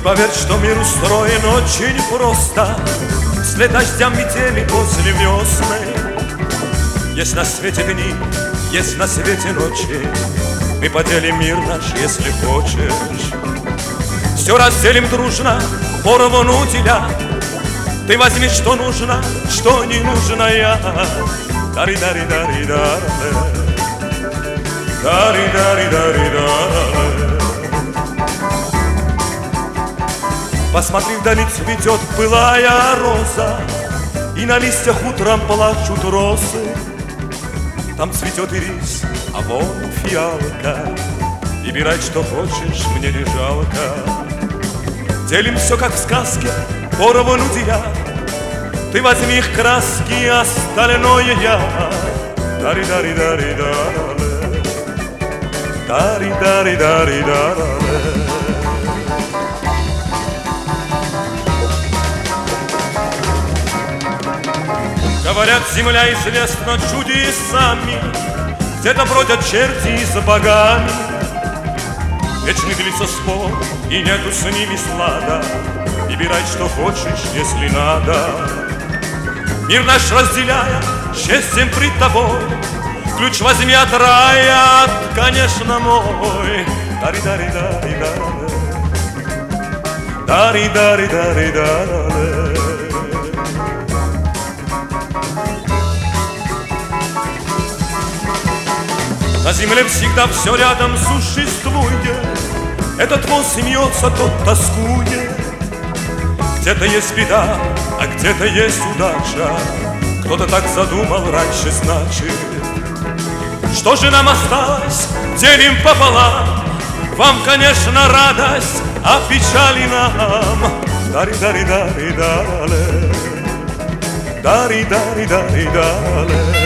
поверь, что мир устроен очень просто. Вслед дождям метели после весны. Есть на свете дни, есть на свете ночи. Мы поделим мир наш, если хочешь. Все разделим дружно, поровну деля. Ты возьми, что нужно, что не нужно я. Дари-дари-дари-дари, дари-дари-дари-дари. Посмотри, вдали цветет пылая роза, и на листьях утром плачут росы. Там цветет ирис, а вон фиалка. Выбирай, что хочешь, мне не жалко. Делим все, как в сказке, поровну деля. Ты возьми их краски, остальное я. Дари-дари-дари-дари, дари-дари-дари-дари. Говорят, земля известна чудесами, где-то бродят черти с богами. Вечный длится спор, и нету с ними слада. Выбирай, что хочешь, если надо. Мир наш разделяя, счастьем пред тобой. Ключ возьми от рая, конечно, мой. Дари-дари-дари-дари, дари-дари-дари-дари. На земле всегда все рядом существует. Этот вон смеется, тот тоскует. Где-то есть беда, а где-то есть удача. Кто-то так задумал раньше, значит. Что же нам осталось? Делим пополам. Вам, конечно, радость, а печали нам. Дари-дари-дари-дари, дари-дари-дари-дари.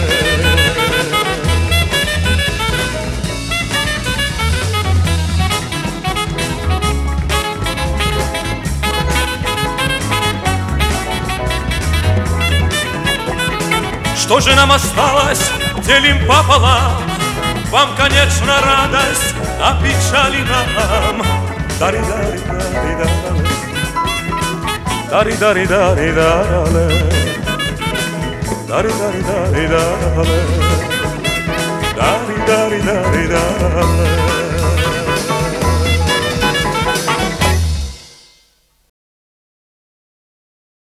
Что же нам осталось? Делим пополам. Вам, конечно, радость, а печали нам. Дари-дари-дари-дари, дари-дари-дари-дари, дари-дари-дари-дари, дари-дари-дари-дари.